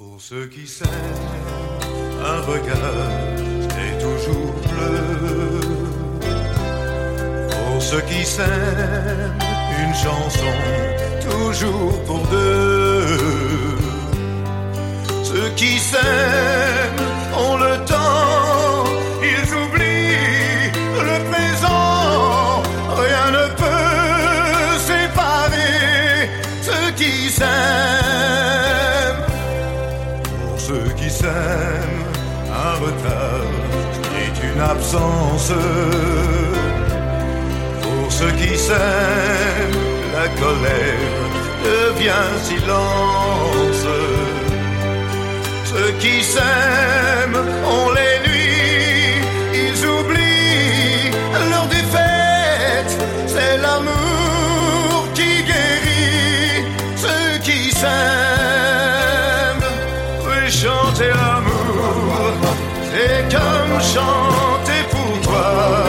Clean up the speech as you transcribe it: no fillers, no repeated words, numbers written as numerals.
Pour ceux qui s'aiment, un regard est toujours bleu. Pour ceux qui s'aiment, une chanson toujours pour deux. Ceux qui s'aiment ont le temps, ils oublient le présent. Rien ne peut séparer ceux qui s'aiment. Pour ceux qui s'aiment, un retard est une absence. Pour ceux qui s'aiment, la colère devient silence. Ceux qui s'aiment ont les nuits, ils oublient leur défaite. C'est l'amour qui guérit. Ceux qui s'aiment, oui, chanter l'amour, c'est comme chanter pour toi.